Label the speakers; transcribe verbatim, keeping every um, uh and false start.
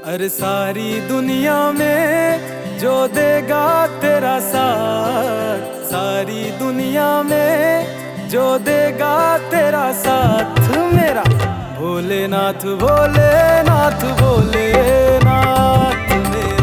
Speaker 1: अरे सारी दुनिया में जो देगा तेरा साथ, सारी दुनिया में जो देगा तेरा साथ मेरा भोलेनाथ भोलेनाथ भोलेनाथ मेरा।